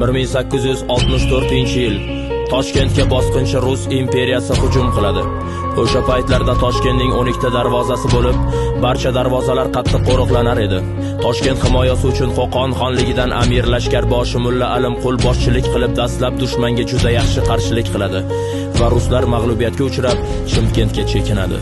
1864-yil Toshkentga bosqinchi Rus imperiyasi hujum qiladi. O'sha paytlarda Toshkentning 12 ta darvozasi bo'lib, barcha darvozalar qattiq qo'riqlanar edi. Toshkent himoyasi uchun Qo'qon xonligidan amir lashkarboshi Mulla Alimqul boshchilik qilib, dastlab dushmanga juda yaxshi qarshilik qiladi va ruslar mag'lubiyatga uchrab, Chimkentga chekinadi.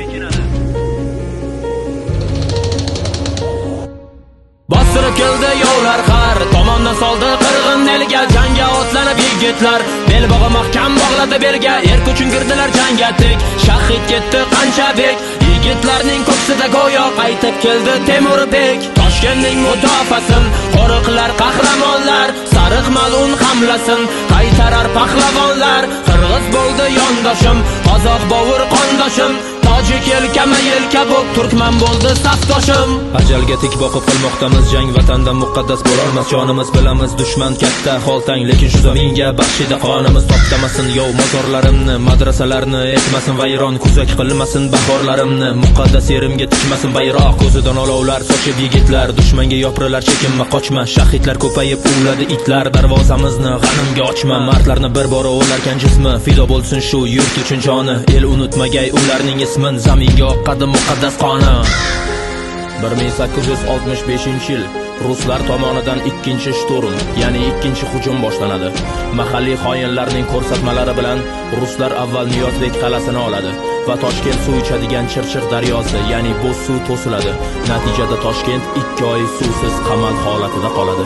Bostirib keldi yovlar har tomondan soldi qirg'in elga, jangga otlanib yigitlar belbog'i mahkam bog'ladi belga. Erk uchun girdilar jangga tek, shahid ketdi qancha bek. Yigitlarning ko'ksida go'yo qaytib keldi Temurbek. Toshkentning mudofaasin qo'riqlar qahramonlar, sariq mal'un hamlasin qaytarar pahlavonlar. Qirg'iz bo'ldi yondoshim, qozoq bovur qondoshim, tojik yelkama yelka bo'p turkman bo'ldi safdoshim. Ajalga tik boqib qilmoqdamiz jang, vatandan muqaddas bo'lolmas jonimiz. Bilamiz dushman katta holtang, lekin shu zaminga baxshida qonimiz. Toptamasin yov mozorlarimni, madrasalarni etmasin vayron, kuzak qilmasin bahorlarimni. Muqaddas yerimga tikmasin bayroq, ko'zidan olovlar sochib yigitlar. Dushmanga yopirilar chekinma qochma, shahidlar ko'payib uladi itlar. Darvozamizni g'animga ochma, mardlarni bir bora o'larkan jismi. Fido bo'lsin shu yurt uchun joni, el unutmagay ularning ismin. Zaminga oqqadi muqaddas qoni. 1865-yil ruslar tomonidan ikkinchi shturm, ya'ni ikkinchi hujum boshlanadi. Mahalliy xoinlarning ko'rsatmalari bilan ruslar avval Niyozbek qalasini oladi va Toshkent suv ichadigan Chirchiq daryosi, ya'ni Bo'zsuv to'siladi. Natijada Toshkent 2 oy suvsiz qamal holatida qoladi.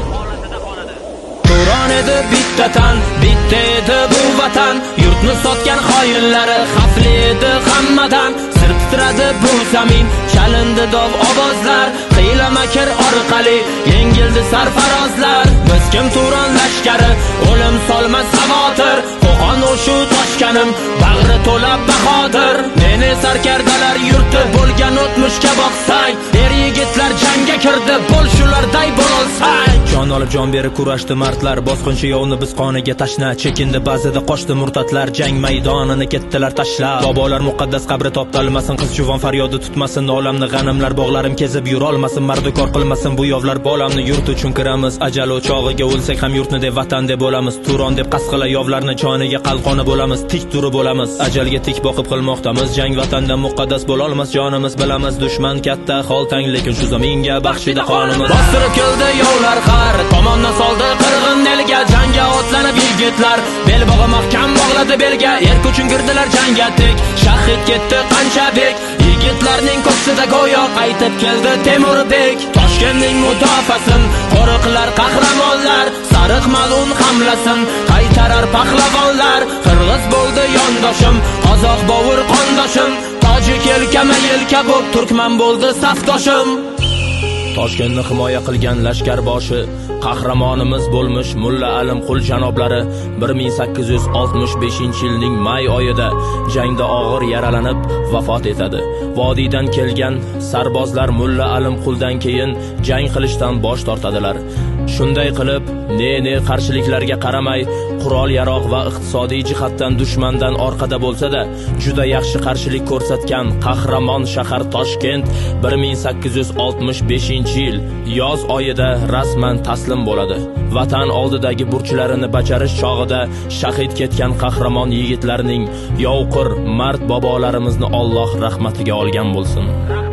Turon edi bittatan, bitta edi bu vatan. Yurtni sotgan xoinlari xavfli edi hammadan. Sir titradi bu zamin, chalindi dov ovozlar. Hiyla makr orqali yengildi sarfarozlar. Biz kim Turon lashkari, o'lim solmas xavotir. Qo'qon o'shu Toshkanim, bag'ri to'la bahodir. Meni sarkardalar yurti bo'lgan o'tmishga boqsang, er yigitlar jangga kirdi, bo'l shularday bo'lolsang. Jon olib jon berib kurashdi mardlar, bosqinchi yovni biz qoniga tashna. Chekindi ba'zida qochdi murtatlar, jang maydonini ketdilar tashlab. Bobolar muqaddas qabri toptalmasin, qiz juvon faryodi tutmasin, olamni g'animlar bog'larim kezib yurolmasin. Mardukor qilmasin bu yovlar bolamni, yurt uchun kiramiz. Ajal o'chog'iga o'lsak ham yurtni deb vatan deb bo'lamiz. Turon deb qasqila yovlarni joniga qalqoni bo'lamiz. Tik turib bo'lamiz, ajalga tik boqib qilmoqdamiz jang, vatandan muqaddas bo'lolmas jonimiz. Bilamiz dushman katta holtang, lekin shu zaminga baxshida qonimiz. Bostirib keldi yovlar har tomondan soldi qirg'in elga, jangga otlanib yigitlar belbog'i mahkam bog'ladi belga. Erk uchun girdilar jangga tek, shahid ketdi qancha bek. Yigitlarning ko'ksida go'yo qaytib keldi Temurbek. Toshkentning mudofaasin qo'riqlar qahramonlar, sariq mal'un hamlasin qaytarar pahlavonlar. Qirg'iz bo'ldi yondoshim, qozoq bovur qondoshim, tojik yelkama yelka bo'p turkman bo'ldi safdoshim. Toshkentni himoya qilgan lashkarboshi qahramonimiz bo'lmish Mulla Alimqul janoblari 1865-yilning may oyida jangda og'ir yaralanib vafot etadi. Vodiydan kelgan sarbozlar Mulla Alimquldan keyin jang qilishdan bosh tortadilar. Shunday qilib, ne qarshiliklarga qaramay, qurol-yaroq va iqtisodiy jihatdan dushmandan orqada bo'lsa-da, juda yaxshi qarshilik ko'rsatgan qahramon shahar Toshkent 1865-yil yoz oyida rasman taslim bo'ladi. Vatan oldidagi burchlarini bajarish chog'ida shahid ketgan qahramon yigitlarning yovqir mard bobolarimizni Alloh rahmatiga olgan bo'lsin.